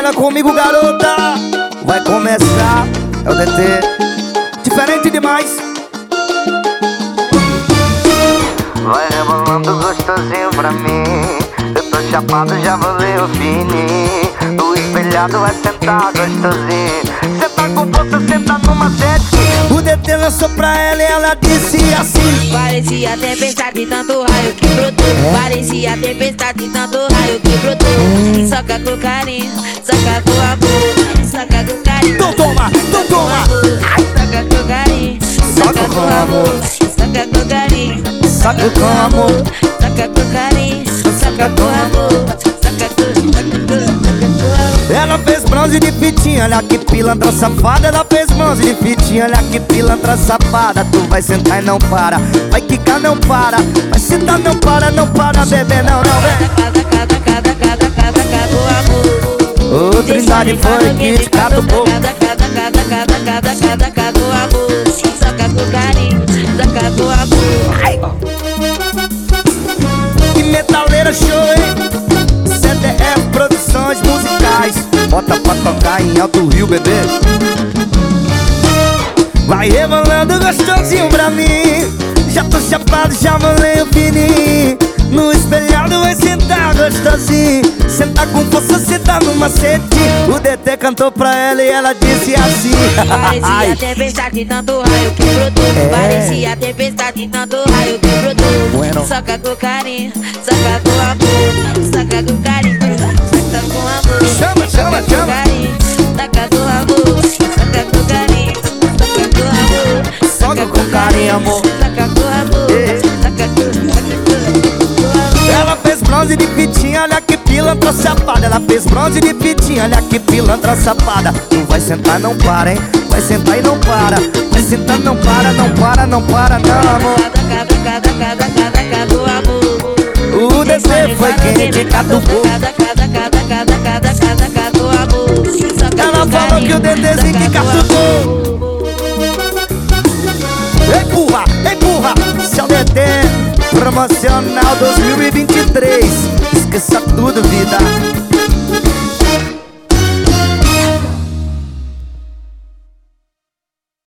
Baila comigo, garota. Vai começar, é o DT. Diferente demais. Vai rebolando gostosinho pra mim. Eu tô chapado, já vou ler o fininho. O espelhado vai sentar gostosinho. Cê tá com força, senta numa sete. O DT lançou pra ela e ela disse assim: parecia tempestade de tanto raio que brotou. Parecia tempestade de tanto raio que brotou. Soca com carinho, soca com amor. Soca com carinho, então toma, então toma. soca com carinho, soca com amor. Soca com carinho, Soca com amor. soca com carinho, soca com amor. Soca com amor. Ela fez bronze de fitinha, olha que pilantra safada. Ela fez bronze de fitinha, olha que pilantra safada. Tu vai sentar e não para, vai quicar, não para. Vai sentar, não para, bebê, não, vem. Cada Ô, Trindade foi que te catucou. Cada amor. Soca com carinho, soca com amor. Que metaleira show, hein? CDF Produções Musicais. Bota pra tocar em Alto Rio, bebê. Vai rebolando gostosinho pra mim. Já tô chapado, já molei o fininho. No espelhado vai sentar gostosinho. Senta com força, senta no macete. O DT cantou pra ela e ela disse assim: parecia tempestade de tanto raio que brotou. Parecia tempestade de tanto raio que brotou. Bueno. Soca com carinho, soca com amor. Soca com carinho, soca com amor. Chama, chama, Soca com chama. carinho, soca com amor. Soca com carinho, soca com amor. Soca com carinho, amor. Soca com amor. Soca com amor. Ela fez bronze de fitinha, olha que pilantra safada. Ela fez bronze de fitinha, olha que pilantra safada. Tu vai sentar, não para, hein? Vai sentar e não para. Vai sentar, não para, não para, não para, não, amor. Cada amor. O DT foi quem te catucou. Ela falou que o DTzinho que catucou. Empurra, empurra. Esse é o DT Promocional 2023. Esqueça tudo, vida.